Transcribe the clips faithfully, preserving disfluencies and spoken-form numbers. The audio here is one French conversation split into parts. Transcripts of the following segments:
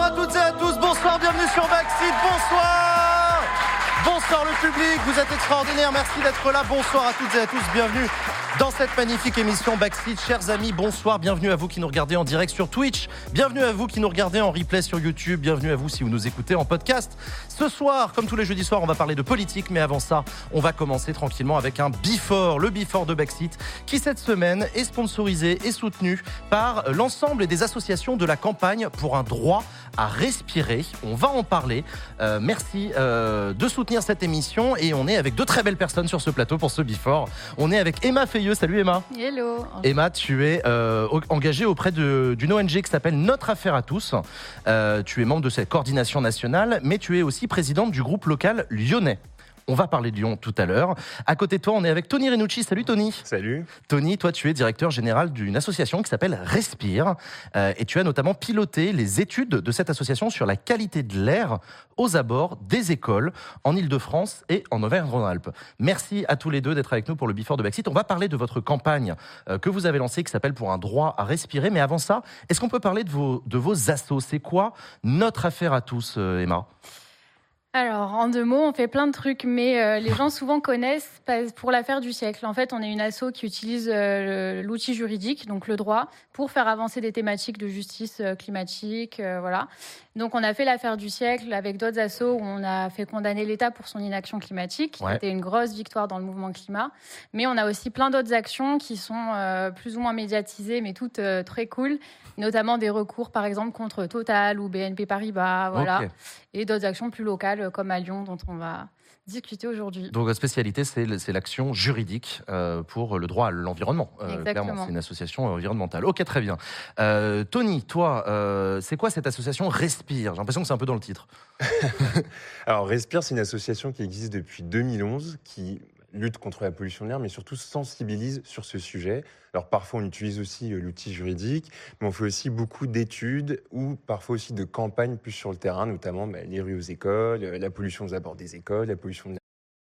à toutes et à tous, bonsoir, bienvenue sur Backseat, bonsoir. Bonsoir le public, vous êtes extraordinaires, merci d'être là, bonsoir à toutes et à tous, bienvenue dans cette magnifique émission Backseat. Chers amis, bonsoir, bienvenue à vous qui nous regardez en direct sur Twitch, bienvenue à vous qui nous regardez en replay sur YouTube, bienvenue à vous si vous nous écoutez en podcast. Ce soir, comme tous les jeudis soirs, on va parler de politique, mais avant ça, on va commencer tranquillement avec un Before, le Before de Backseat, qui cette semaine est sponsorisé et soutenu par l'ensemble des associations de la campagne pour un droit à respirer. On va en parler. Euh, merci euh, de soutenir cette émission et on est avec deux très belles personnes sur ce plateau pour ce Before. On est avec Emma Feilleux. Salut Emma. Hello. Emma, tu es euh, engagée auprès de, d'une O N G qui s'appelle Notre Affaire à tous. Euh, tu es membre de cette coordination nationale, mais tu es aussi présidente du groupe local lyonnais. On va parler de Lyon tout à l'heure. À côté de toi, on est avec Tony Renucci. Salut Tony. Salut. Tony, toi tu es directeur général d'une association qui s'appelle Respire. Euh, et tu as notamment piloté les études de cette association sur la qualité de l'air aux abords des écoles en Ile-de-France et en Auvergne-Rhône-Alpes. Merci à tous les deux d'être avec nous pour le Before de Backseat. On va parler de votre campagne euh, que vous avez lancée qui s'appelle Pour un droit à respirer. Mais avant ça, est-ce qu'on peut parler de vos, de vos assos ? C'est quoi Notre Affaire à tous, euh, Emma ? Alors, en deux mots, on fait plein de trucs, mais euh, les gens souvent connaissent pour l'affaire du siècle. En fait, on est une asso qui utilise euh, l'outil juridique, donc le droit, pour faire avancer des thématiques de justice euh, climatique, euh, voilà. Donc, on a fait l'affaire du siècle avec d'autres assos où on a fait condamner l'État pour son inaction climatique. Ouais. C'était une grosse victoire dans le mouvement climat. Mais on a aussi plein d'autres actions qui sont euh, plus ou moins médiatisées, mais toutes euh, très cool. Notamment des recours, par exemple, contre Total ou B N P Paribas, voilà. Okay. Et d'autres actions plus locales, comme à Lyon, dont on va discuter aujourd'hui. Donc, votre spécialité, c'est, c'est l'action juridique euh, pour le droit à l'environnement. Euh, clairement, c'est une association environnementale. Ok, très bien. Euh, Tony, toi, euh, c'est quoi cette association Respire ? J'ai l'impression que c'est un peu dans le titre. Alors, Respire, c'est une association qui existe depuis deux mille onze, qui lutte contre la pollution de l'air, mais surtout sensibilise sur ce sujet. Alors parfois, on utilise aussi l'outil juridique, mais on fait aussi beaucoup d'études ou parfois aussi de campagnes plus sur le terrain, notamment bah, les rues aux écoles, la pollution aux abords des écoles, la pollution de l'air.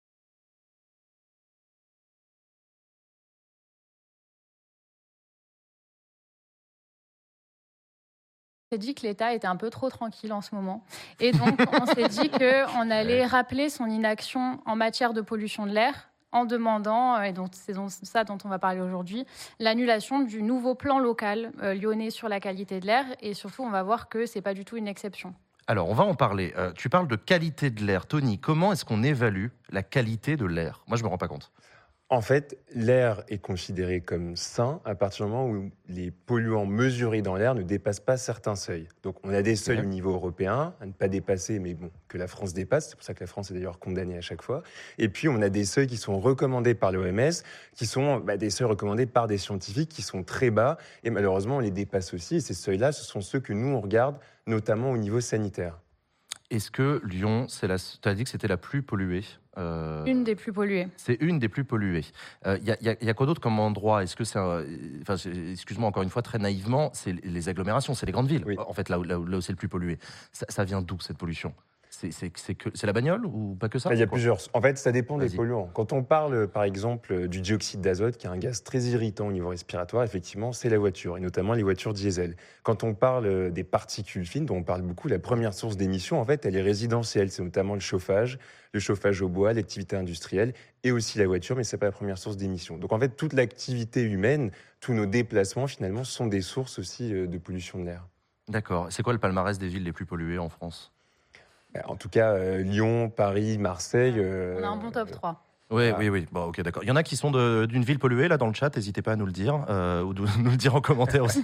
On s'est dit que l'État était un peu trop tranquille en ce moment. Et donc, on s'est dit qu'on allait rappeler son inaction en matière de pollution de l'air en demandant, et donc c'est ça dont on va parler aujourd'hui, l'annulation du nouveau plan local euh, lyonnais sur la qualité de l'air. Et surtout, on va voir que ce n'est pas du tout une exception. Alors, on va en parler. Euh, tu parles de qualité de l'air. Tony, comment est-ce qu'on évalue la qualité de l'air ? Moi, je ne me rends pas compte. En fait, l'air est considéré comme sain à partir du moment où les polluants mesurés dans l'air ne dépassent pas certains seuils. Donc, on a des seuils Okay. au niveau européen à ne pas dépasser, mais bon, que la France dépasse. C'est pour ça que la France est d'ailleurs condamnée à chaque fois. Et puis, on a des seuils qui sont recommandés par l'O M S, qui sont bah, des seuils recommandés par des scientifiques qui sont très bas. Et malheureusement, on les dépasse aussi. Et ces seuils-là, ce sont ceux que nous, on regarde, notamment au niveau sanitaire. Est-ce que Lyon, c'est la... tu as dit que c'était la plus polluée euh... Une des plus polluées. C'est une des plus polluées. Il euh, y, y, y a quoi d'autre comme endroit ? Est-ce que c'est, un... enfin, excuse-moi encore une fois, très naïvement, c'est les agglomérations, c'est les grandes villes, oui. En fait, là où, là où, là où c'est le plus pollué. Ça, ça vient d'où, cette pollution ? C'est, c'est, c'est, que, c'est la bagnole ou pas que ça ? Il y a plusieurs. En fait, ça dépend Vas-y. des polluants. Quand on parle, par exemple, du dioxyde d'azote, qui est un gaz très irritant au niveau respiratoire, effectivement, c'est la voiture, et notamment les voitures diesel. Quand on parle des particules fines, dont on parle beaucoup, la première source d'émission, en fait, elle est résidentielle. C'est notamment le chauffage, le chauffage au bois, l'activité industrielle, et aussi la voiture, mais c'est pas la première source d'émission. Donc, en fait, toute l'activité humaine, tous nos déplacements, finalement, sont des sources aussi de pollution de l'air. D'accord. C'est quoi le palmarès des villes les plus polluées en France ? En tout cas, euh, Lyon, Paris, Marseille... Euh, On a un bon top trois. Oui, voilà. oui, oui. Bon, ok, d'accord. Il y en a qui sont de, d'une ville polluée, là, dans le chat. N'hésitez pas à nous le dire, euh, ou de nous le dire en commentaire aussi,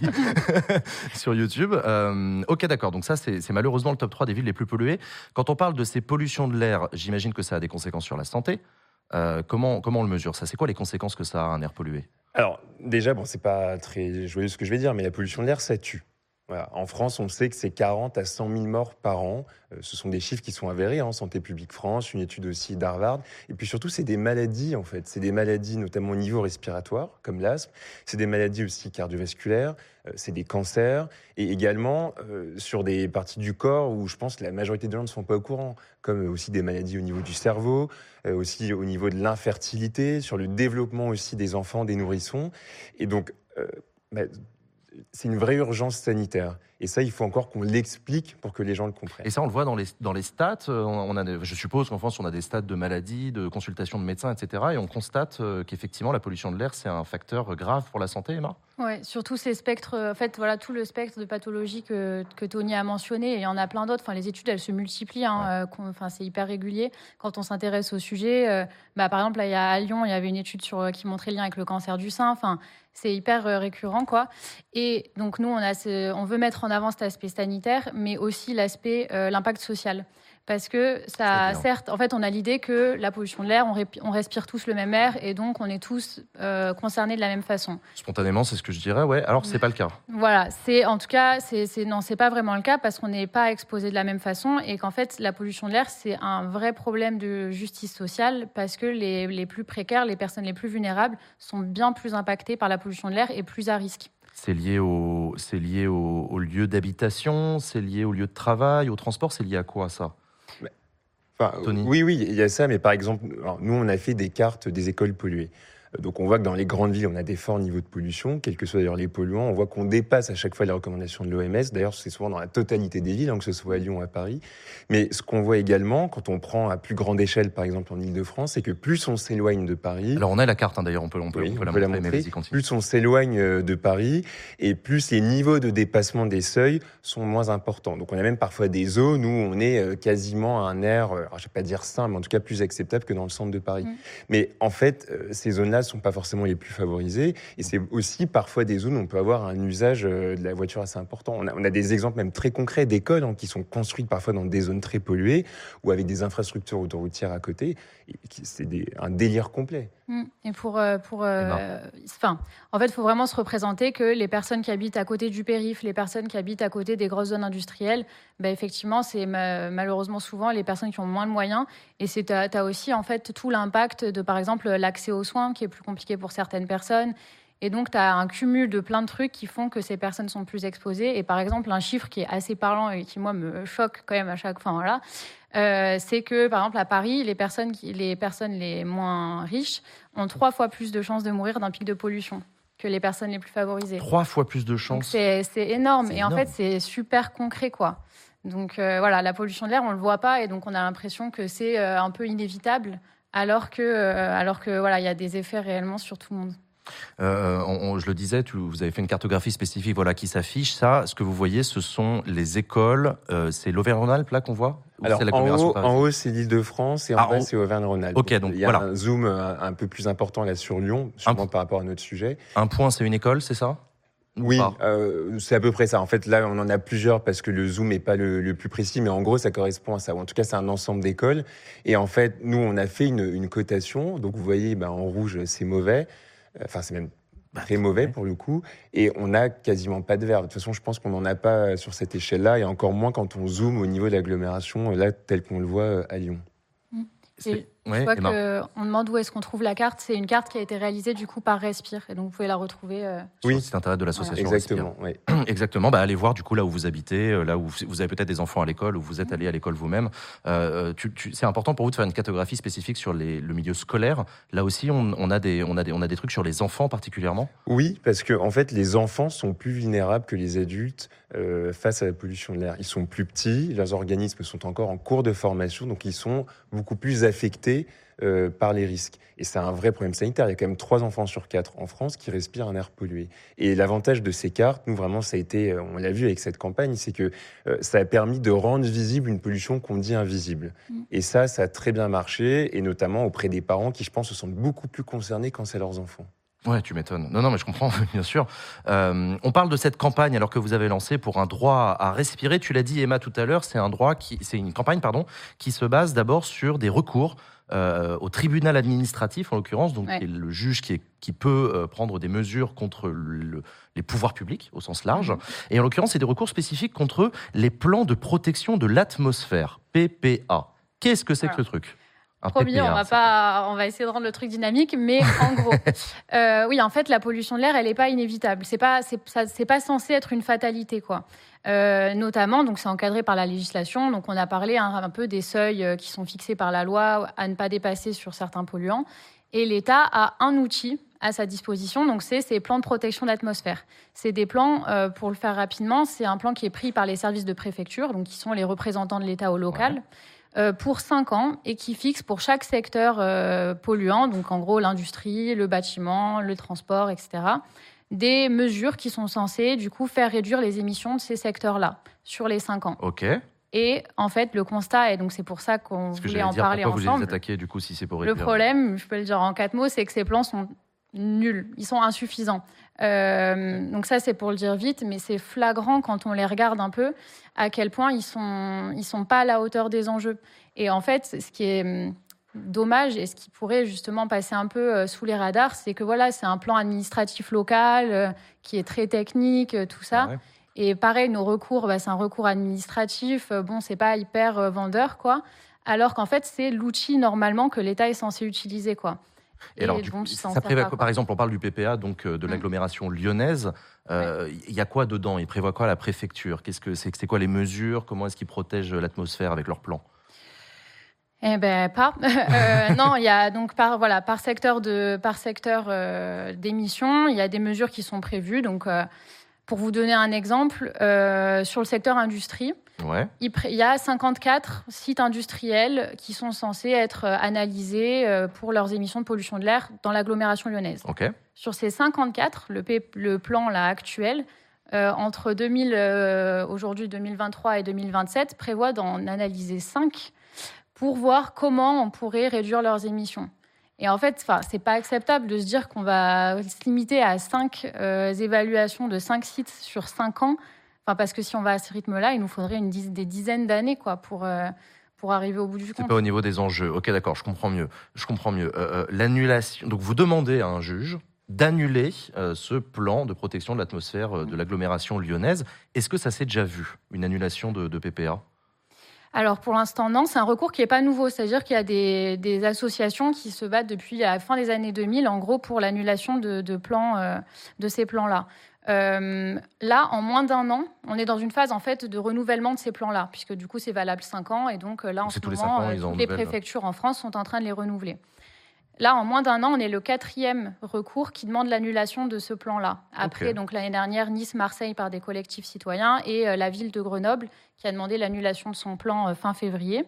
sur YouTube. Euh, ok, d'accord. Donc ça, c'est, c'est malheureusement le top trois des villes les plus polluées. Quand on parle de ces pollutions de l'air, j'imagine que ça a des conséquences sur la santé. Euh, comment, comment on le mesure, ça ? C'est quoi les conséquences que ça a, un air pollué ? Alors, déjà, bon, c'est pas très joyeux ce que je vais dire, mais la pollution de l'air, ça tue. Voilà. En France, on sait que c'est quarante à cent mille morts par an. Euh, ce sont des chiffres qui sont avérés, hein, Santé publique France, une étude aussi d'Harvard. Et puis surtout, c'est des maladies, en fait. C'est des maladies notamment au niveau respiratoire, comme l'asthme. C'est des maladies aussi cardiovasculaires. Euh, c'est des cancers. Et également euh, sur des parties du corps où je pense que la majorité des gens ne sont pas au courant, comme aussi des maladies au niveau du cerveau, euh, aussi au niveau de l'infertilité, sur le développement aussi des enfants, des nourrissons. Et donc... Euh, bah, c'est une vraie urgence sanitaire. Et ça, il faut encore qu'on l'explique pour que les gens le comprennent. Et ça, on le voit dans les, dans les stats. On a, je suppose qu'en France, on a des stats de maladies, de consultations de médecins, et cetera. Et on constate qu'effectivement, la pollution de l'air, c'est un facteur grave pour la santé, Emma ? Oui, surtout ces spectres, en fait, voilà, tout le spectre de pathologies que, que Tony a mentionné, et il y en a plein d'autres. Enfin, les études, elles se multiplient, hein, ouais. euh, enfin, c'est hyper régulier quand on s'intéresse au sujet. Euh, bah, par exemple, là, il y a, à Lyon, il y avait une étude sur, qui montrait le lien avec le cancer du sein. Enfin, c'est hyper euh, récurrent, quoi. Et donc, nous, on, a ce, on veut mettre en avant cet aspect sanitaire, mais aussi l'aspect, euh, l'impact social. Parce que ça, certes, en fait, on a l'idée que la pollution de l'air, on, rép- on respire tous le même air et donc on est tous euh, concernés de la même façon. Spontanément, c'est ce que je dirais, ouais. Alors, c'est pas le cas. Voilà, c'est en tout cas, c'est, c'est non, c'est pas vraiment le cas parce qu'on n'est pas exposé de la même façon et qu'en fait, la pollution de l'air, c'est un vrai problème de justice sociale parce que les, les plus précaires, les personnes les plus vulnérables, sont bien plus impactées par la pollution de l'air et plus à risque. C'est lié au, c'est lié au, au lieu d'habitation, c'est lié au lieu de travail, au transport, c'est lié à quoi ça ? Enfin, oui, oui, il y a ça, mais par exemple, alors, nous, on a fait des cartes des écoles polluées. Donc, on voit que dans les grandes villes, on a des forts niveaux de pollution, quels que soient d'ailleurs les polluants. On voit qu'on dépasse à chaque fois les recommandations de l'O M S. D'ailleurs, c'est souvent dans la totalité des villes, hein, que ce soit à Lyon ou à Paris. Mais ce qu'on voit également, quand on prend à plus grande échelle, par exemple en Ile-de-France, c'est que plus on s'éloigne de Paris... Alors, on a la carte, hein, d'ailleurs, on peut, on peut, oui, on peut, on la, peut montrer, la montrer. Mais plus on s'éloigne de Paris, et plus les niveaux de dépassement des seuils sont moins importants. Donc, on a même parfois des zones où on est quasiment à un air, alors, je ne vais pas dire sain, mais en tout cas plus acceptable que dans le centre de Paris. Mmh. Mais en fait, ces zones-là ne sont pas forcément les plus favorisés. Et c'est aussi parfois des zones où on peut avoir un usage de la voiture assez important. On a, on a des exemples même très concrets d'écoles hein, qui sont construites parfois dans des zones très polluées ou avec des infrastructures autoroutières à côté. Et c'est des, un délire complet. Et pour, pour, euh, enfin, en fait, il faut vraiment se représenter que les personnes qui habitent à côté du périph', les personnes qui habitent à côté des grosses zones industrielles, ben effectivement, c'est ma- malheureusement souvent les personnes qui ont moins de moyens. Et c'est, tu as aussi en fait tout l'impact de, par exemple, l'accès aux soins qui est plus compliqué pour certaines personnes. Et donc, tu as un cumul de plein de trucs qui font que ces personnes sont plus exposées. Et par exemple, un chiffre qui est assez parlant et qui, moi, me choque quand même à chaque fois, voilà, euh, c'est que, par exemple, à Paris, les personnes, qui, les personnes les moins riches ont trois fois plus de chances de mourir d'un pic de pollution que les personnes les plus favorisées. Trois fois plus de chances. C'est, c'est énorme. C'est et énorme. En fait, c'est super concret, quoi. Donc, euh, voilà, la pollution de l'air, on ne le voit pas. Et donc, on a l'impression que c'est euh, un peu inévitable, alors que, euh, alors que voilà, il y a des effets réellement sur tout le monde. Euh, on, on, je le disais, tu, vous avez fait une cartographie spécifique voilà, qui s'affiche. Ça, ce que vous voyez, ce sont les écoles. Euh, c'est l'Auvergne-Rhône-Alpes, là, qu'on voit Ou Alors, c'est en haut, en haut, c'est l'Île-de-France et en ah, bas, on... c'est Auvergne-Rhône-Alpes. Ok, donc il y a voilà. un zoom un, un peu plus important là sur Lyon, sûrement un... par rapport à notre sujet. Un point, c'est une école, c'est ça Oui, euh, c'est à peu près ça. En fait, là, on en a plusieurs parce que le zoom n'est pas le, le plus précis, mais en gros, ça correspond à ça. Ou en tout cas, c'est un ensemble d'écoles. Et en fait, nous, on a fait une, une cotation. Donc, vous voyez, ben, en rouge, c'est mauvais. Enfin, c'est même très mauvais pour le coup, et on n'a quasiment pas de vert. De toute façon, je pense qu'on n'en a pas sur cette échelle-là, et encore moins quand on zoome au niveau de l'agglomération, là, tel qu'on le voit à Lyon. Et je ouais, vois qu'on demande où est-ce qu'on trouve la carte. C'est une carte qui a été réalisée du coup par Respire, et donc vous pouvez la retrouver. Euh... Oui, c'est l'intérêt de l'association. Voilà. Exactement. Oui. Exactement. Bah, allez voir du coup là où vous habitez, là où vous avez peut-être des enfants à l'école, où vous êtes allé à l'école vous-même. Euh, tu, tu, c'est important pour vous de faire une cartographie spécifique sur les, le milieu scolaire. Là aussi, on, on a des, on a des, on a des trucs sur les enfants particulièrement. Oui, parce que en fait, les enfants sont plus vulnérables que les adultes euh, face à la pollution de l'air. Ils sont plus petits, leurs organismes sont encore en cours de formation, donc ils sont beaucoup plus affectés Euh, par les risques. Et c'est un vrai problème sanitaire. Il y a quand même trois enfants sur quatre en France qui respirent un air pollué. Et l'avantage de ces cartes, nous vraiment, ça a été, on l'a vu avec cette campagne, c'est que euh, ça a permis de rendre visible une pollution qu'on dit invisible. Mmh. Et ça, ça a très bien marché, et notamment auprès des parents qui, je pense, se sentent beaucoup plus concernés quand c'est leurs enfants. Ouais, tu m'étonnes. Non, non, mais je comprends, bien sûr. Euh, on parle de cette campagne alors que vous avez lancée pour un droit à respirer. Tu l'as dit, Emma, tout à l'heure, c'est un droit qui, c'est une campagne, pardon, qui se base d'abord sur des recours euh, au tribunal administratif, en l'occurrence, donc ouais. qui est le juge qui, est, qui peut euh, prendre des mesures contre le, les pouvoirs publics au sens large. Mmh. Et en l'occurrence, c'est des recours spécifiques contre les plans de protection de l'atmosphère, P P A. Qu'est-ce que c'est voilà. que ce truc ? Promis, on va pas, on va essayer de rendre le truc dynamique, mais en gros, euh, oui, en fait, la pollution de l'air, elle est pas inévitable. C'est pas, c'est, ça, c'est pas censé être une fatalité, quoi. Euh, notamment, donc c'est encadré par la législation. Donc, on a parlé un, un peu des seuils qui sont fixés par la loi à ne pas dépasser sur certains polluants. Et l'État a un outil à sa disposition. Donc, c'est ces plans de protection de l'atmosphère. C'est des plans, euh, pour le faire rapidement, c'est un plan qui est pris par les services de préfecture, donc qui sont les représentants de l'État au local, ouais. euh, pour cinq ans et qui fixe pour chaque secteur euh, polluant, donc en gros l'industrie, le bâtiment, le transport, et cetera, des mesures qui sont censées, du coup, faire réduire les émissions de ces secteurs-là sur les cinq ans. OK. Et en fait, le constat, et donc c'est pour ça qu'on que voulait en dire, parler pourquoi ensemble. Vous les attaquez, du coup, si c'est pour réduire... Le problème, je peux le dire en quatre mots, c'est que ces plans sont nuls, ils sont insuffisants. Euh, donc ça, c'est pour le dire vite, mais c'est flagrant quand on les regarde un peu, à quel point ils sont, ils sont pas à la hauteur des enjeux. Et en fait, ce qui est dommage et ce qui pourrait justement passer un peu sous les radars, c'est que voilà, c'est un plan administratif local euh, qui est très technique, tout ça. Ouais. Et pareil, nos recours, bah, c'est un recours administratif. Bon, c'est pas hyper euh, vendeur, quoi. Alors qu'en fait, c'est l'outil normalement que l'État est censé utiliser, quoi. Et, et alors, du coup, ça, ça prévoit quoi, par exemple, on parle du P P A, donc euh, de l'agglomération mmh. lyonnaise. Il euh, ouais. y a quoi dedans? Il prévoit quoi la préfecture? Qu'est-ce que c'est, c'est quoi les mesures? Comment est-ce qu'ils protègent l'atmosphère avec leur plan? Eh ben pas. euh, non, il y a donc par voilà par secteur de par secteur euh, d'émissions, il y a des mesures qui sont prévues. Donc, euh, pour vous donner un exemple, euh, sur le secteur industrie, ouais. il, pr- il y a cinquante-quatre sites industriels qui sont censés être analysés euh, pour leurs émissions de pollution de l'air dans l'agglomération lyonnaise. Okay. Sur ces cinquante-quatre, le, P- le plan là actuel. Euh, entre deux mille, euh, aujourd'hui deux mille vingt-trois et deux mille vingt-sept prévoit d'en analyser cinq pour voir comment on pourrait réduire leurs émissions. Et en fait, c'est pas acceptable de se dire qu'on va se limiter à cinq euh, évaluations de cinq sites sur cinq ans. Enfin, parce que si on va à ce rythme-là, il nous faudrait une diz- des dizaines d'années, quoi, pour, euh, pour arriver au bout du compte. C'est pas au niveau des enjeux. Ok, d'accord, je comprends mieux. Je comprends mieux. Euh, euh, l'annulation. Donc, vous demandez à un juge d'annuler euh, ce plan de protection de l'atmosphère euh, de l'agglomération lyonnaise. Est-ce que ça s'est déjà vu, une annulation de, de P P A ? Alors, pour l'instant, non. C'est un recours qui n'est pas nouveau. C'est-à-dire qu'il y a des, des associations qui se battent depuis la fin des années deux mille, en gros, pour l'annulation de, de, plans, euh, de ces plans-là. Euh, là, en moins d'un an, on est dans une phase en fait de renouvellement de ces plans-là, puisque du coup, c'est valable cinq ans. Et donc, là, en c'est ce tous moment, les, ans, toutes les préfectures en France sont en train de les renouveler. Là, en moins d'un an, on est le quatrième recours qui demande l'annulation de ce plan-là. Après, okay. donc l'année dernière, Nice, Marseille par des collectifs citoyens et euh, la ville de Grenoble qui a demandé l'annulation de son plan euh, fin février.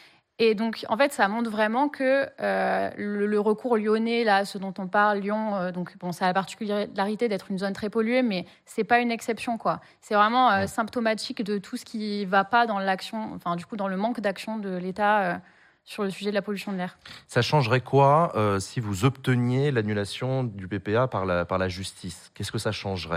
Et donc, en fait, ça montre vraiment que euh, le, le recours lyonnais, là, ce dont on parle, Lyon, euh, donc bon, ça a la particularité d'être une zone très polluée, mais c'est pas une exception, quoi. C'est vraiment euh, ouais. symptomatique de tout ce qui va pas dans l'action, enfin, du coup, dans le manque d'action de l'État. Euh, sur le sujet de la pollution de l'air. Ça changerait quoi euh, si vous obteniez l'annulation du P P A par la, par la justice? Qu'est-ce que ça changerait?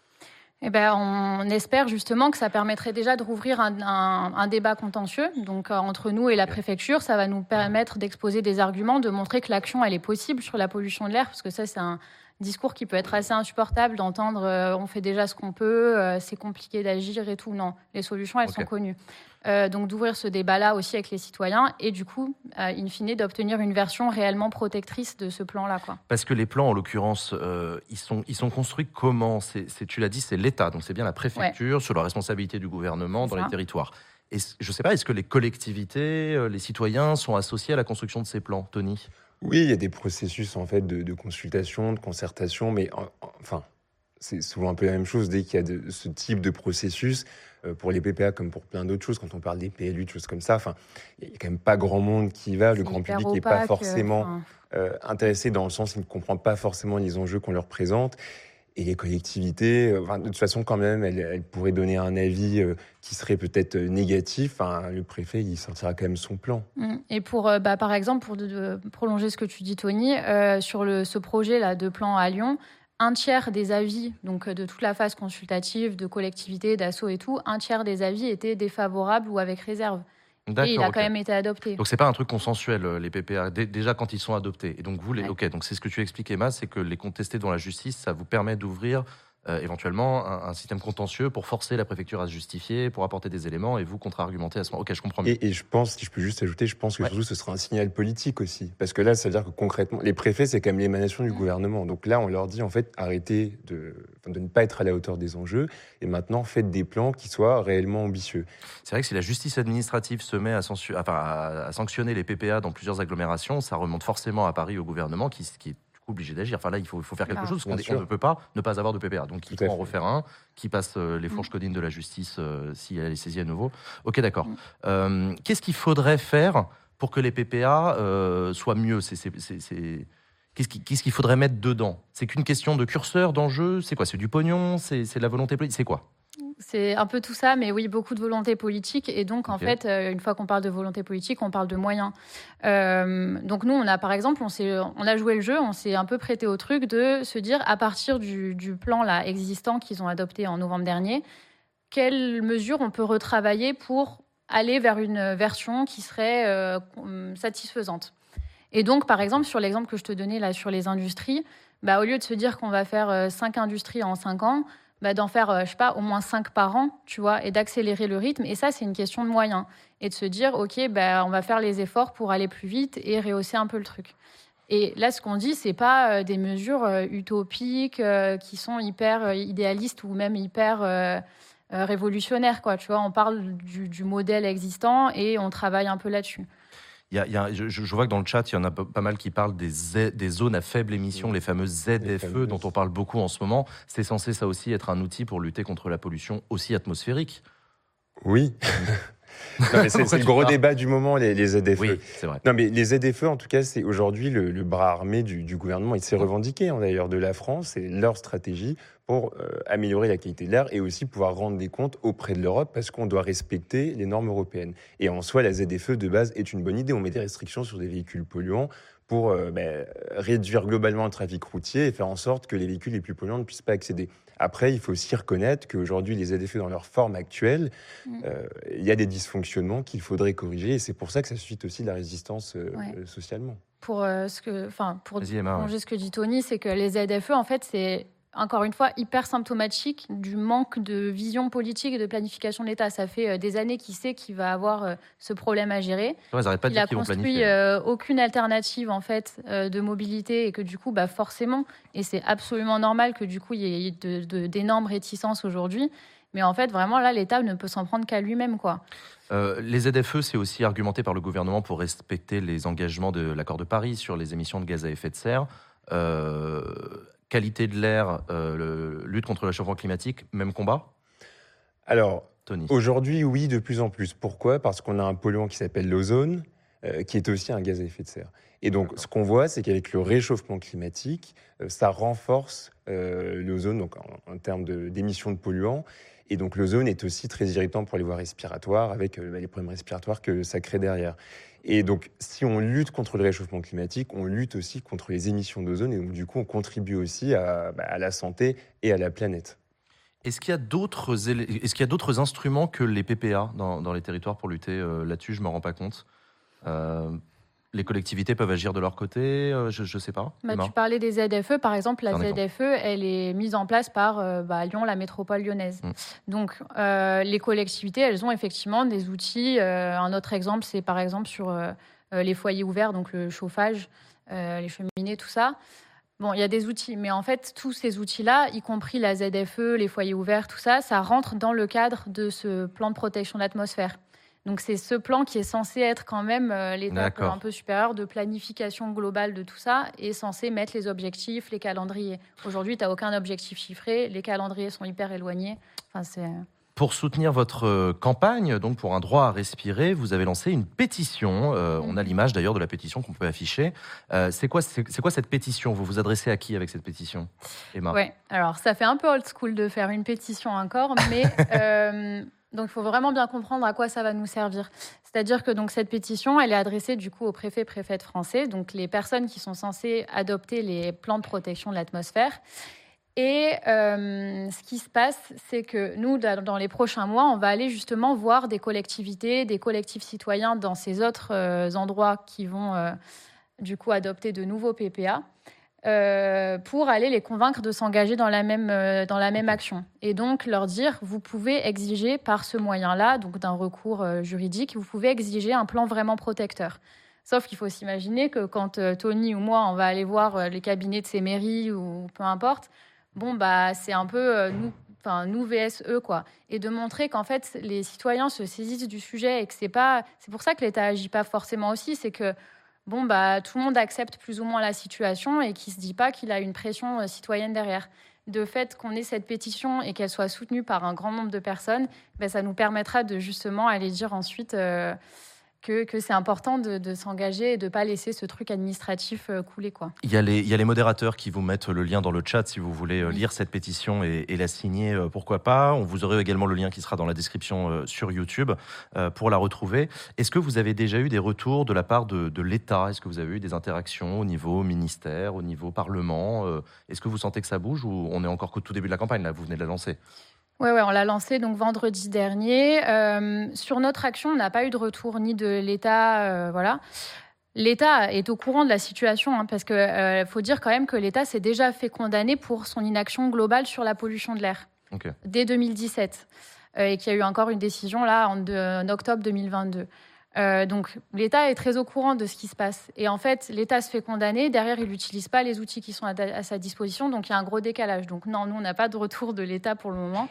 Eh ben, on espère justement que ça permettrait déjà de rouvrir un, un, un débat contentieux donc, euh, entre nous et la préfecture. Ça va nous permettre d'exposer des arguments, de montrer que l'action elle est possible sur la pollution de l'air, parce que ça, c'est un discours qui peut être assez insupportable d'entendre euh, on fait déjà ce qu'on peut, euh, c'est compliqué d'agir et tout. Non, les solutions, elles okay. sont connues. Euh, donc d'ouvrir ce débat-là aussi avec les citoyens et du coup, euh, in fine, d'obtenir une version réellement protectrice de ce plan-là, quoi. Parce que les plans, en l'occurrence, euh, ils, sont, ils sont construits comment? c'est, c'est, Tu l'as dit, c'est l'État, donc c'est bien la préfecture, ouais. sur la responsabilité du gouvernement c'est dans ça. Les territoires. Et je ne sais pas, est-ce que les collectivités, les citoyens sont associés à la construction de ces plans, Tony? Oui, il y a des processus en fait de, de consultation, de concertation, mais en, enfin, c'est souvent un peu la même chose dès qu'il y a de, ce type de processus. Euh, pour les P P A comme pour plein d'autres choses, quand on parle des P L U, de choses comme ça, enfin, il n'y a quand même pas grand monde qui y va. Le grand public n'est pas forcément euh, intéressé dans le sens qu'il ne comprend pas forcément les enjeux qu'on leur présente. Et les collectivités, euh, de toute façon, quand même, elles, elles pourraient donner un avis euh, qui serait peut-être négatif. Enfin, le préfet, il sortira quand même son plan. Et pour, euh, bah, par exemple, pour de, de prolonger ce que tu dis, Tony, euh, sur le, ce projet-là de plan à Lyon, un tiers des avis, donc de toute la phase consultative, de collectivité, d'asso et tout, un tiers des avis étaient défavorables ou avec réserve. D'accord, et il a okay. quand même été adopté. Donc c'est pas un truc consensuel, les P P A, d- déjà quand ils sont adoptés. Et donc vous, les, ouais. ok, donc c'est ce que tu expliques, Emma, c'est que les contester devant la justice, ça vous permet d'ouvrir euh, éventuellement un, un système contentieux pour forcer la préfecture à se justifier, pour apporter des éléments et vous contre-argumenter à ce moment. Ok, je comprends mieux. Et, et je pense, si je peux juste ajouter, je pense que ouais. surtout ce sera un signal politique aussi, parce que là, ça veut dire que concrètement, les préfets, c'est quand même l'émanation du mmh. gouvernement. Donc là, on leur dit en fait, arrêtez de, de ne pas être à la hauteur des enjeux, et maintenant faites des plans qui soient réellement ambitieux. C'est vrai que si la justice administrative se met à, censu- enfin, à, à sanctionner les P P A dans plusieurs agglomérations, ça remonte forcément à Paris au gouvernement qui, qui obligé d'agir. Enfin là, il faut, il faut faire quelque Ah, chose, parce bien qu'on sûr. ne peut pas ne pas avoir de P P A. Donc il Tout à faut en fait. refaire un, qui passe euh, les fourches codines de la justice euh, si elle est saisie à nouveau. Ok, d'accord. Mm. Euh, qu'est-ce qu'il faudrait faire pour que les P P A euh, soient mieux? c'est, c'est, c'est, c'est... Qu'est-ce, qui, qu'est-ce qu'il faudrait mettre dedans? C'est qu'une question de curseur, d'enjeu? C'est quoi? C'est du pognon? C'est, c'est de la volonté politique? C'est quoi? C'est un peu tout ça, mais oui, beaucoup de volonté politique. Et donc, en Ok. fait, euh, une fois qu'on parle de volonté politique, on parle de moyens. Euh, donc, nous, on a, par exemple, on, s'est, on a joué le jeu, on s'est un peu prêté au truc de se dire, à partir du, du plan là, existant qu'ils ont adopté en novembre dernier, quelles mesures on peut retravailler pour aller vers une version qui serait euh, satisfaisante. Et donc, par exemple, sur l'exemple que je te donnais là sur les industries, bah, au lieu de se dire qu'on va faire euh, cinq industries en cinq ans, bah, d'en faire, euh, je sais pas, au moins cinq par an, tu vois, et d'accélérer le rythme. Et ça, c'est une question de moyens. Et de se dire, OK, bah, on va faire les efforts pour aller plus vite et rehausser un peu le truc. Et là, ce qu'on dit, c'est pas euh, des mesures euh, utopiques euh, qui sont hyper euh, idéalistes ou même hyper euh, euh, révolutionnaires, quoi. Tu vois, on parle du, du modèle existant et on travaille un peu là-dessus. Il y a, il y a, je, je vois que dans le chat, il y en a pas mal qui parlent des, Z- des zones à faible émission, les fameuses Z F E, fameuses. dont on parle beaucoup en ce moment. C'est censé, ça aussi, être un outil pour lutter contre la pollution aussi atmosphérique. Oui. Non, mais c'est, Pourquoi c'est le tu gros parles débat du moment, les, les Z F E. Oui, c'est vrai. Non, mais les Z F E, en tout cas, c'est aujourd'hui le, le bras armé du, du gouvernement. Il s'est revendiqué, hein, d'ailleurs, de la France. C'est leur stratégie pour euh, améliorer la qualité de l'air et aussi pouvoir rendre des comptes auprès de l'Europe parce qu'on doit respecter les normes européennes. Et en soi, la Z F E, de base, est une bonne idée. On met des restrictions sur des véhicules polluants pour euh, ben, réduire globalement le trafic routier et faire en sorte que les véhicules les plus polluants ne puissent pas accéder. Après, il faut aussi reconnaître qu'aujourd'hui, les Z F E, dans leur forme actuelle, Mm. euh, il y a des dysfonctionnements qu'il faudrait corriger. Et c'est pour ça que ça suscite aussi de la résistance euh, Ouais. euh, socialement. Pour euh, ce que, enfin, pour Vas-y, Emma, prolonger ce que dit Tony, c'est que les Z F E, en fait, c'est encore une fois hyper symptomatique du manque de vision politique et de planification de l'État. Ça fait euh, des années qu'il sait qu'il va avoir euh, ce problème à gérer. Ouais, ils n'arrêtent pas de Il dire a qu'ils vont construit planifier. euh, aucune alternative en fait euh, de mobilité et que du coup, bah, forcément, et c'est absolument normal que du coup il y ait de, de, d'énormes réticences aujourd'hui. Mais en fait, vraiment là, l'État ne peut s'en prendre qu'à lui-même, quoi. Euh, les Z F E, c'est aussi argumenté par le gouvernement pour respecter les engagements de l'accord de Paris sur les émissions de gaz à effet de serre. Euh, qualité de l'air, euh, le- lutte contre le réchauffement climatique, même combat, Alors, Tony? aujourd'hui, oui, de plus en plus. Pourquoi ? Parce qu'on a un polluant qui s'appelle l'ozone, euh, qui est aussi un gaz à effet de serre. Et donc, D'accord. ce qu'on voit, c'est qu'avec le réchauffement climatique, euh, ça renforce euh, l'ozone donc en, en termes de, d'émissions de polluants. Et donc, l'ozone est aussi très irritant pour les voies respiratoires, avec euh, bah, les problèmes respiratoires que ça crée derrière. Et donc, si on lutte contre le réchauffement climatique, on lutte aussi contre les émissions d'ozone. Et donc, du coup, on contribue aussi à, bah, à la santé et à la planète. Est-ce qu'il y a d'autres, élé- est-ce qu'il y a d'autres instruments que les P P A dans, dans les territoires pour lutter euh, là-dessus? Je ne me rends pas compte. Euh, les collectivités peuvent agir de leur côté, euh, je ne sais pas. Bah, Emma tu parlais des Z F E, par exemple, la Un exemple. Z F E, elle est mise en place par euh, bah, Lyon, la métropole lyonnaise. Mm. Donc, euh, les collectivités, elles ont effectivement des outils. Euh, un autre exemple, c'est par exemple sur euh, euh, les foyers ouverts, donc le chauffage, euh, les cheminées, tout ça. Bon, il y a des outils, mais en fait, tous ces outils-là, y compris la Z F E, les foyers ouverts, tout ça, ça rentre dans le cadre de ce plan de protection de l'atmosphère. Donc, c'est ce plan qui est censé être quand même euh, l'étape D'accord. un peu supérieure de planification globale de tout ça et censé mettre les objectifs, les calendriers. Aujourd'hui, tu n'as aucun objectif chiffré, les calendriers sont hyper éloignés. Enfin, c'est... Pour soutenir votre euh, campagne, donc pour un droit à respirer, vous avez lancé une pétition. Euh, on a l'image d'ailleurs de la pétition qu'on peut afficher. Euh, c'est quoi, c'est, c'est quoi cette pétition? Vous vous adressez à qui avec cette pétition, Emma? Ouais, alors ça fait un peu old school de faire une pétition encore, mais euh, donc il faut vraiment bien comprendre à quoi ça va nous servir. C'est-à-dire que donc cette pétition, elle est adressée du coup aux préfets, préfètes français, donc les personnes qui sont censées adopter les plans de protection de l'atmosphère. Et euh, ce qui se passe, c'est que nous, dans les prochains mois, on va aller justement voir des collectivités, des collectifs citoyens dans ces autres euh, endroits qui vont euh, du coup adopter de nouveaux P P A. Euh, pour aller les convaincre de s'engager dans la même, euh, dans la même action. Et donc leur dire, vous pouvez exiger par ce moyen-là, donc d'un recours euh, juridique, vous pouvez exiger un plan vraiment protecteur. Sauf qu'il faut s'imaginer que quand euh, Tony ou moi, on va aller voir euh, les cabinets de ces mairies ou peu importe, bon, bah, c'est un peu euh, nous, enfin, nous V S eux, quoi. Et de montrer qu'en fait, les citoyens se saisissent du sujet et que c'est pas... C'est pour ça que l'État agit pas forcément aussi, c'est que bon, bah, tout le monde accepte plus ou moins la situation et qu'il ne se dit pas qu'il a une pression citoyenne derrière. De fait qu'on ait cette pétition et qu'elle soit soutenue par un grand nombre de personnes, ben, ça nous permettra de justement aller dire ensuite euh, que, que c'est important de, de s'engager et de ne pas laisser ce truc administratif euh, couler, quoi. Il y a les, il y a les modérateurs qui vous mettent le lien dans le chat si vous voulez euh, lire cette pétition et, et la signer, euh, pourquoi pas. On vous aurez également le lien qui sera dans la description euh, sur YouTube euh, pour la retrouver. Est-ce que vous avez déjà eu des retours de la part de, de l'État ? Est-ce que vous avez eu des interactions au niveau ministère, au niveau Parlement ? euh, Est-ce que vous sentez que ça bouge ou on est encore qu'au tout début de la campagne, là, vous venez de la lancer ? Oui, ouais, on l'a lancé donc vendredi dernier. Euh, sur notre action, on n'a pas eu de retour ni de l'État, euh, voilà. L'État est au courant de la situation, hein, parce qu'il euh, faut dire quand même que l'État s'est déjà fait condamner pour son inaction globale sur la pollution de l'air, okay. dès deux mille dix-sept, euh, et qu'il y a eu encore une décision là en, de, en octobre deux mille vingt-deux. Euh, donc l'État est très au courant de ce qui se passe. Et en fait, l'État se fait condamner. Derrière, il n'utilise pas les outils qui sont à, à sa disposition. Donc il y a un gros décalage. Donc non, nous, on n'a pas de retour de l'État pour le moment.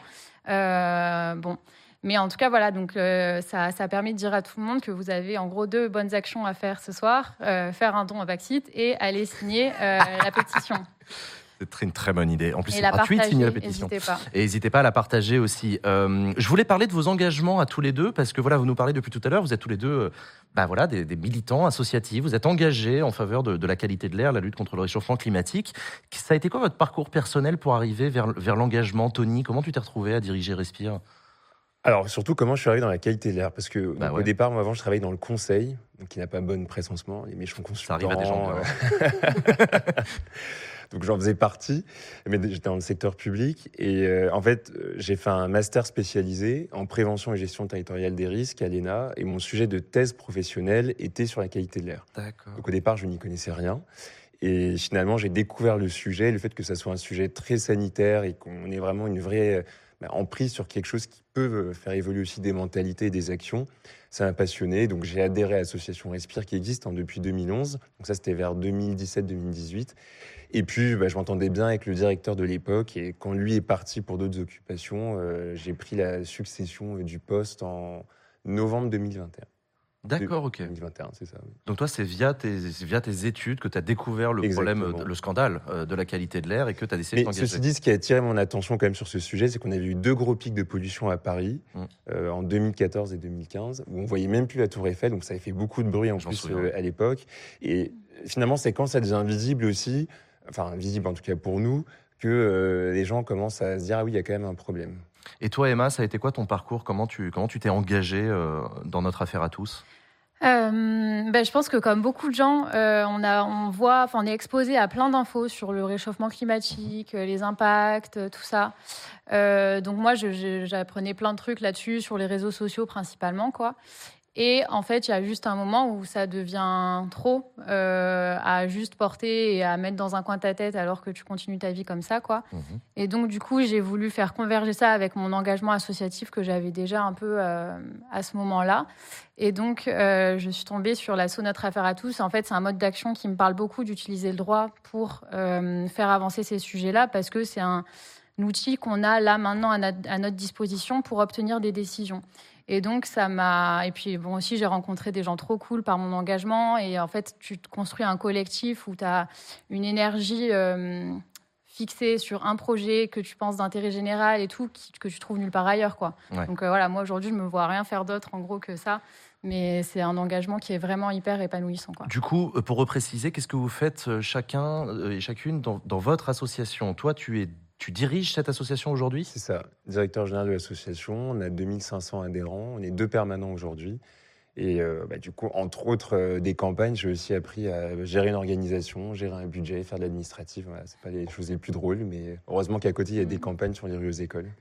Euh, bon. Mais en tout cas, voilà, donc, euh, ça, ça permet de dire à tout le monde que vous avez en gros deux bonnes actions à faire ce soir. Euh, faire un don à Baxit et aller signer euh, la pétition. C'est une très bonne idée. En plus, et c'est la gratuit de signer la pétition. pétition. N'hésitez pas. Et n'hésitez pas à la partager aussi. Euh, je voulais parler de vos engagements à tous les deux, parce que voilà, vous nous parlez depuis tout à l'heure, vous êtes tous les deux euh, bah voilà, des, des militants associatifs, vous êtes engagés en faveur de, de la qualité de l'air, la lutte contre le réchauffement climatique. Ça a été quoi votre parcours personnel pour arriver vers, vers l'engagement, Tony ? Comment tu t'es retrouvé à diriger Respire ? Alors, surtout, comment je suis arrivé dans la qualité de l'air ? Parce que bah donc, ouais. au départ, moi, avant, je travaillais dans le conseil, donc qui n'a pas bonne presse en ce moment, les méchants consultants. Ça arrive à des gens. Euh... donc, j'en faisais partie, mais j'étais dans le secteur public. Et euh, en fait, j'ai fait un master spécialisé en prévention et gestion territoriale des risques à l'E N A. Et mon sujet de thèse professionnelle était sur la qualité de l'air. D'accord. Donc, au départ, je n'y connaissais rien. Et finalement, j'ai découvert le sujet, le fait que ça soit un sujet très sanitaire et qu'on ait vraiment une vraie bah, emprise sur quelque chose qui peut faire évoluer aussi des mentalités et des actions. Ça m'a passionné. Donc, j'ai adhéré à l'association Respire qui existe hein, depuis deux mille onze. Donc, ça, c'était vers deux mille dix-sept deux mille dix-huit. Et puis, bah, je m'entendais bien avec le directeur de l'époque. Et quand lui est parti pour d'autres occupations, euh, j'ai pris la succession du poste en novembre deux mille vingt et un. D'accord, ok. deux mille vingt et un, c'est ça. Oui. Donc toi, c'est via tes, via tes études que tu as découvert le Exactement. problème, le scandale de la qualité de l'air et que tu as décidé de t'engager. Ceci dit, ce qui a attiré mon attention quand même sur ce sujet, c'est qu'on avait eu deux gros pics de pollution à Paris, mmh. euh, en deux mille quatorze et deux mille quinze, où on voyait même plus la Tour Eiffel, donc ça avait fait beaucoup de bruit en plus euh, à l'époque. Et finalement, c'est quand ça devient visible aussi, enfin visible en tout cas pour nous, que euh, les gens commencent à se dire « Ah oui, il y a quand même un problème ». Et toi, Emma, ça a été quoi ton parcours ? Comment tu comment tu t'es engagée euh, dans notre affaire à tous ? Euh, ben, je pense que comme beaucoup de gens, euh, on, a, on, voit, on est exposé à plein d'infos sur le réchauffement climatique, les impacts, tout ça. Euh, donc moi, je, je, j'apprenais plein de trucs là-dessus, sur les réseaux sociaux principalement, quoi. Et en fait, il y a juste un moment où ça devient trop euh, à juste porter et à mettre dans un coin de ta tête alors que tu continues ta vie comme ça, quoi. Mmh. Et donc, du coup, j'ai voulu faire converger ça avec mon engagement associatif que j'avais déjà un peu euh, à ce moment-là. Et donc, euh, je suis tombée sur l'asso Notre Affaire à tous. En fait, c'est un mode d'action qui me parle beaucoup d'utiliser le droit pour euh, faire avancer ces sujets-là parce que c'est un outil qu'on a là maintenant à notre disposition pour obtenir des décisions. Et donc, ça m'a... Et puis, bon, aussi, j'ai rencontré des gens trop cool par mon engagement. Et en fait, tu te construis un collectif où tu as une énergie euh, fixée sur un projet que tu penses d'intérêt général et tout, qui, que tu trouves nulle part ailleurs, quoi. Ouais. Donc, euh, voilà, moi, aujourd'hui, je ne me vois rien faire d'autre, en gros, que ça. Mais c'est un engagement qui est vraiment hyper épanouissant, quoi. Du coup, pour repréciser, qu'est-ce que vous faites chacun et chacune dans, dans votre association ? Toi, tu es... Tu diriges cette association aujourd'hui ? C'est ça, directeur général de l'association. On a deux mille cinq cents adhérents. On est deux permanents aujourd'hui. Et euh, bah, du coup, entre autres euh, des campagnes, j'ai aussi appris à gérer une organisation, gérer un budget, faire de l'administratif. Voilà, c'est pas les choses les plus drôles, mais heureusement qu'à côté, il y a des campagnes sur les rues aux écoles.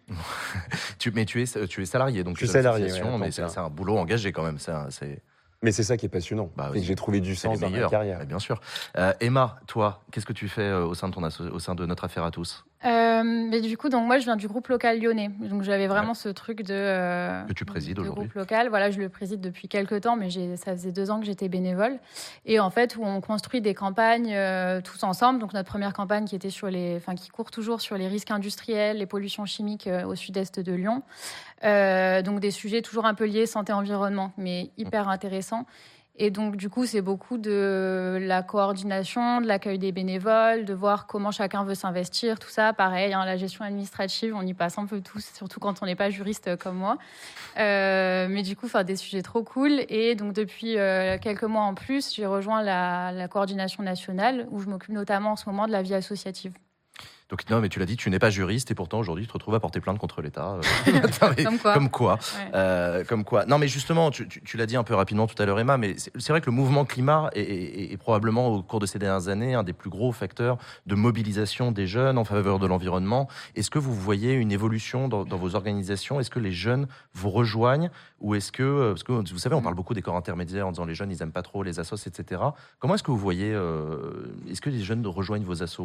tu, mais tu es, tu es salarié, donc je suis salarié, ouais, mais c'est, c'est un boulot engagé quand même. C'est, c'est... Mais c'est ça qui est passionnant. Bah, oui. Et que j'ai trouvé du sens dans ma carrière. Bah, bien sûr. Euh, Emma, toi, qu'est-ce que tu fais au sein de, ton asso- au sein de Notre Affaire à tous ? Euh, mais du coup, donc moi, je viens du groupe local lyonnais. Donc, j'avais vraiment ouais. ce truc de... Euh, que tu présides de aujourd'hui. Groupe local. Voilà, je le préside depuis quelques temps, mais j'ai, ça faisait deux ans que j'étais bénévole. Et en fait, où on construit des campagnes euh, tous ensemble. Donc, notre première campagne qui était sur les... Enfin, qui court toujours sur les risques industriels, les pollutions chimiques euh, au sud-est de Lyon. Euh, donc, des sujets toujours un peu liés santé-environnement, mais hyper intéressants. Et donc, du coup, c'est beaucoup de la coordination, de l'accueil des bénévoles, de voir comment chacun veut s'investir, tout ça. Pareil, hein, la gestion administrative, on y passe un peu tous, surtout quand on n'est pas juriste comme moi. Euh, mais du coup, enfin, des sujets trop cool. Et donc, depuis euh, quelques mois en plus, j'ai rejoint la, la coordination nationale, où je m'occupe notamment en ce moment de la vie associative. Donc non, mais tu l'as dit, tu n'es pas juriste et pourtant aujourd'hui tu te retrouves à porter plainte contre l'État. Attends, comme quoi. Comme quoi. Ouais. Euh, comme quoi. Non, mais justement, tu, tu, tu l'as dit un peu rapidement tout à l'heure, Emma, mais c'est, c'est vrai que le mouvement climat est, est, est probablement au cours de ces dernières années un des plus gros facteurs de mobilisation des jeunes en faveur de l'environnement. Est-ce que vous voyez une évolution dans, dans vos organisations ? Est-ce que les jeunes vous rejoignent ou est-ce que, parce que vous savez, on parle beaucoup des corps intermédiaires en disant les jeunes ils aiment pas trop les assos, et cetera. Comment est-ce que vous voyez, euh, est-ce que les jeunes rejoignent vos assos ?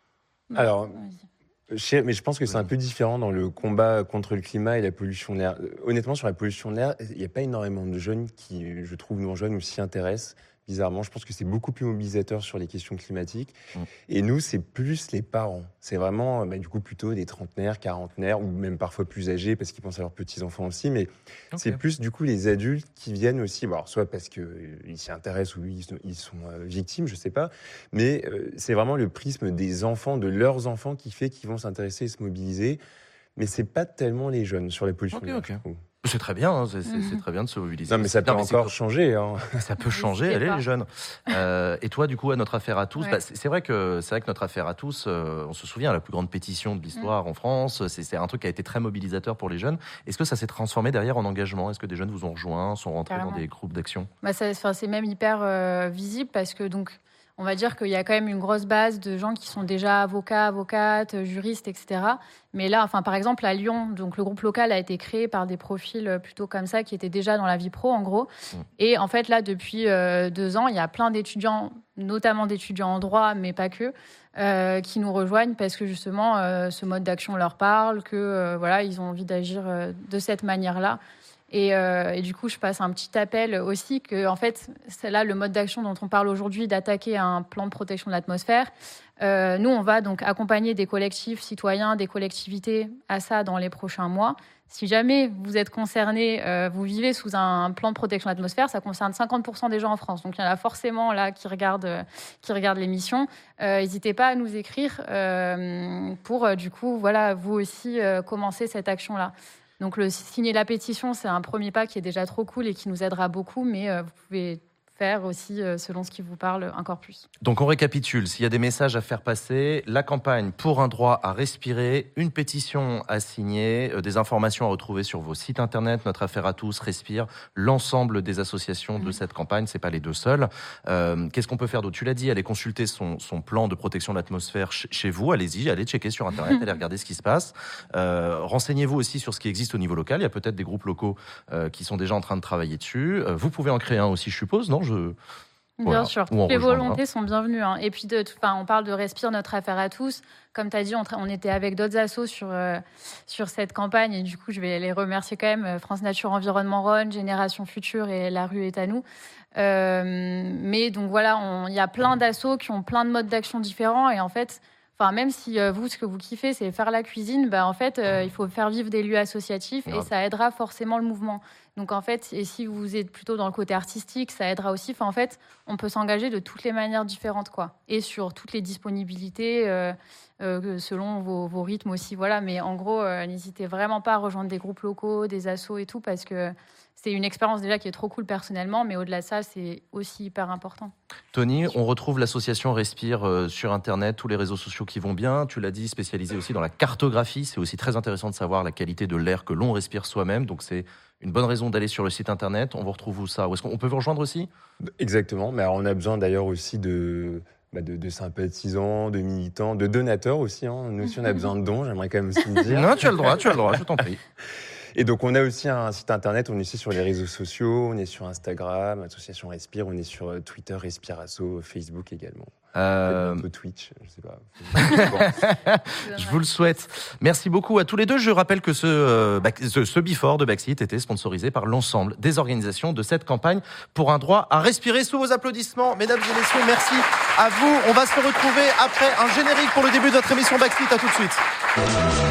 Alors, je, mais je pense que c'est un peu différent dans le combat contre le climat et la pollution de l'air. Honnêtement, sur la pollution de l'air, il n'y a pas énormément de jeunes qui, je trouve, nous rejoignent ou s'y intéressent. Bizarrement, je pense que c'est beaucoup plus mobilisateur sur les questions climatiques. Mmh. Et nous, c'est plus les parents. C'est vraiment, bah, du coup, plutôt des trentenaires, quarantenaires, ou même parfois plus âgés, parce qu'ils pensent à leurs petits-enfants aussi. Mais okay. c'est plus, du coup, les adultes qui viennent aussi, bon, alors, soit parce qu'ils euh, s'y intéressent ou ils, ils sont euh, victimes, je ne sais pas. Mais euh, c'est vraiment le prisme des enfants, de leurs enfants, qui fait qu'ils vont s'intéresser et se mobiliser. Mais ce n'est pas tellement les jeunes sur la pollution okay, de l'air, okay. je trouve. C'est très bien, hein, c'est, c'est, c'est très bien de se mobiliser. Non, mais ça peut non, encore changer. Hein. Ça peut changer, allez les jeunes. Euh, et toi, du coup, à notre affaire à tous, ouais. bah, c'est, c'est vrai que c'est vrai que notre affaire à tous, euh, on se souvient, la plus grande pétition de l'histoire mmh. en France. C'est, c'est un truc qui a été très mobilisateur pour les jeunes. Est-ce que ça s'est transformé derrière en engagement ? Est-ce que des jeunes vous ont rejoint, sont rentrés Carrément. Dans des groupes d'action ? Bah, ça, c'est même hyper euh, visible parce que donc. On va dire qu'il y a quand même une grosse base de gens qui sont déjà avocats, avocates, juristes, et cetera. Mais là, enfin, par exemple, à Lyon, donc le groupe local a été créé par des profils plutôt comme ça, qui étaient déjà dans la vie pro, en gros. Mmh. Et en fait, là, depuis euh, deux ans, il y a plein d'étudiants, notamment d'étudiants en droit, mais pas que, euh, qui nous rejoignent parce que justement, euh, ce mode d'action leur parle, que euh, voilà, ils ont envie d'agir euh, de cette manière-là. Et, euh, et du coup, je passe un petit appel aussi que, en fait, c'est là le mode d'action dont on parle aujourd'hui, d'attaquer un plan de protection de l'atmosphère. Euh, nous, on va donc accompagner des collectifs citoyens, des collectivités à ça dans les prochains mois. Si jamais vous êtes concerné, euh, vous vivez sous un plan de protection de l'atmosphère, ça concerne cinquante pour cent des gens en France. Donc, il y en a forcément là qui regardent, euh, qui regardent l'émission. Euh, n'hésitez pas à nous écrire euh, pour, euh, du coup, voilà, vous aussi euh, commencer cette action-là. Donc, le signer la pétition, c'est un premier pas qui est déjà trop cool et qui nous aidera beaucoup, mais euh, vous pouvez faire aussi euh, selon ce qui vous parle encore plus. Donc, on récapitule. S'il y a des messages à faire passer, la campagne pour un droit à respirer, une pétition à signer, euh, des informations à retrouver sur vos sites internet, Notre Affaire à tous, Respire, l'ensemble des associations mmh. de cette campagne, c'est pas les deux seuls. Euh, qu'est-ce qu'on peut faire d'autre ? Tu l'as dit, allez consulter son, son plan de protection de l'atmosphère ch- chez vous, allez-y, allez checker sur internet, allez regarder ce qui se passe. Euh, renseignez-vous aussi sur ce qui existe au niveau local, il y a peut-être des groupes locaux euh, qui sont déjà en train de travailler dessus. Euh, vous pouvez en créer un aussi, je suppose, non ? Je... Bien voilà. sûr, toutes les volontés sont bienvenues. Hein. Et puis, de, on parle de Respire, Notre Affaire à tous. Comme tu as dit, on, on était avec d'autres assos sur, euh, sur cette campagne. Et du coup, je vais les remercier quand même. France Nature Environnement Rhône, Génération Future et La Rue est à nous. Euh, mais donc voilà, il y a plein d'assos qui ont plein de modes d'action différents. Et en fait, enfin, même si euh, vous, ce que vous kiffez, c'est faire la cuisine, bah, en fait, euh, il faut faire vivre des lieux associatifs et ça aidera forcément le mouvement. Donc, en fait, et si vous êtes plutôt dans le côté artistique, ça aidera aussi. Enfin, en fait, on peut s'engager de toutes les manières différentes, quoi. Et sur toutes les disponibilités, euh, euh, selon vos, vos rythmes aussi, voilà. Mais en gros, euh, n'hésitez vraiment pas à rejoindre des groupes locaux, des assos et tout, parce que c'est une expérience déjà qui est trop cool personnellement, mais au-delà de ça, c'est aussi hyper important. Tony, on retrouve l'association Respire euh, sur Internet, tous les réseaux sociaux qui vont bien. Tu l'as dit, spécialisé aussi dans la cartographie. C'est aussi très intéressant de savoir la qualité de l'air que l'on respire soi-même. Donc, c'est une bonne raison d'aller sur le site Internet. On vous retrouve où ça ? Où est-ce qu'on peut vous rejoindre aussi ? Exactement. Mais alors, on a besoin d'ailleurs aussi de... Bah de, de sympathisants, de militants, de donateurs aussi. Hein. Nous aussi, on a besoin de dons, j'aimerais quand même aussi le dire. Non, tu as le droit, tu as le droit, je t'en prie. Et donc, on a aussi un site internet, on est aussi sur les réseaux sociaux, on est sur Instagram, Association Respire, on est sur Twitter, Respire Asso, Facebook également. Euh... Un peu Twitch, je sais pas. Je vous le souhaite. Merci beaucoup à tous les deux. Je rappelle que ce, euh, back, ce, ce Before de Backseat était sponsorisé par l'ensemble des organisations de cette campagne pour un droit à respirer. Sous vos applaudissements, mesdames et messieurs, merci à vous. On va se retrouver après un générique pour le début de notre émission Backseat. À tout de suite.